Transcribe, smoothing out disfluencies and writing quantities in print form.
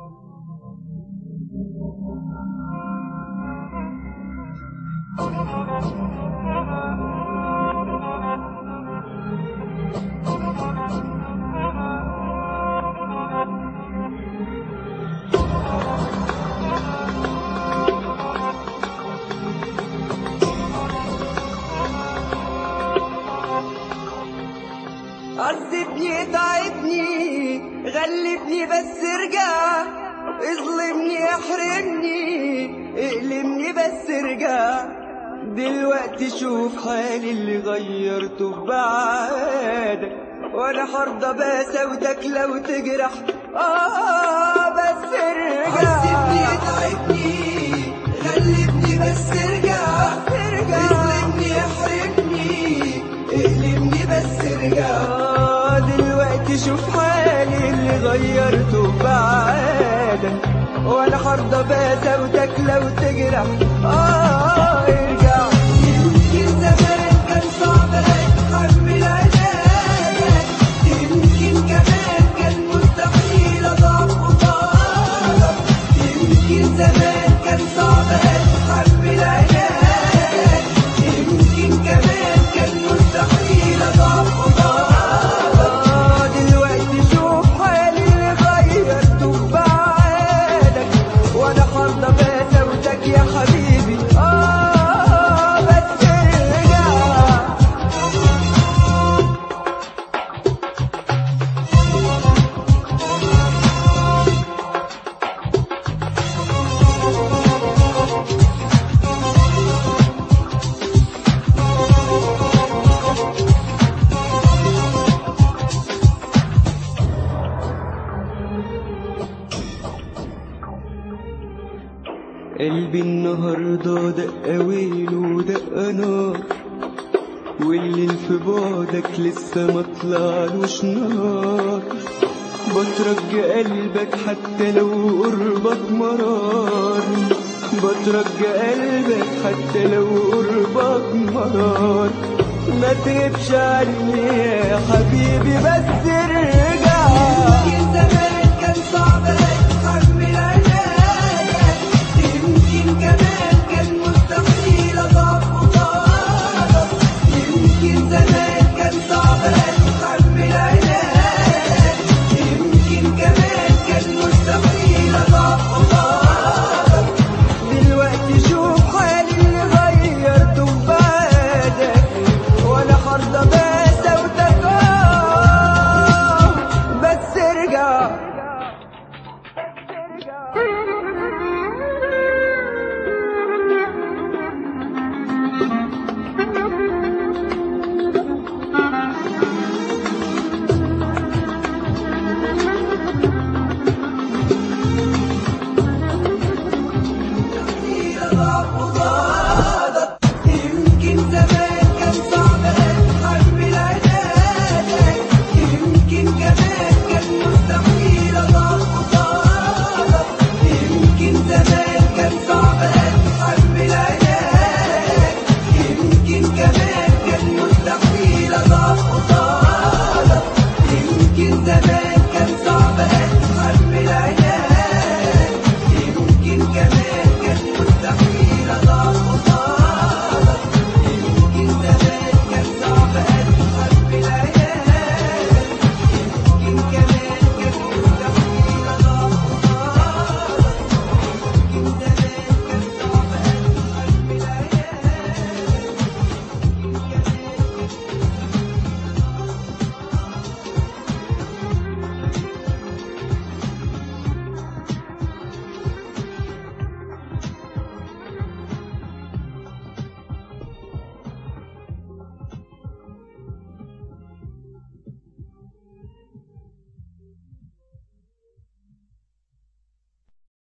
عذبني تعبني غلبني بس ارجع، اظلمني احرمني اقلمني بس ارجع. دلوقتي شوف حالي اللي غيرته ببعادك، وانا حرضى بسودك لو تجرح بس ارجع. عذبني تعبني غلبني بس ارجع، اظلمني احرمني اقلمني بس ارجع. دلوقتي شوف حالي اللي غيرته بعادك، وانا حرضى بسودك لو تجرح ارجع. يمكن زمان كان صعب اتحمل عذابك، يمكن كمان كان مستحيل اضعف قصادك. يمكن زمان كان صعب اتحمل عذابك، يمكن كمان كان مستحيل اضعف قصادك. يا حبيبي بس ارجع. قلبي النهاردة دق ويل ودق نار، واللي في بعدك لسه مطلعلوش نار. بترج قلبك حتى لو قربك مرار، بترج قلبك حتى لو قربك مرار. ما تغيبش عني يا حبيبي بس ارجع. يمكن زمان كان صعب اتحمل عذابك، يمكن كمان كان مستحيل اضعف قصادك. يمكن زمان كان صعب اتحمل عذابك، يمكن كمان كان مستحيل اضعف قصادك. دلوقتي شوف حالي اللي غيرته ببعادك، وانا حرضى بسودك بس ارجع. يمكن زمان كان صعب اتحمل عذابك، يمكن كمان كان مستحيل اضعف قصادك. يمكن زمان كان صعب اتحمل عذابك، يمكن كمان كان مستحيل اضعف قصادك. يمكن زمان كان صعب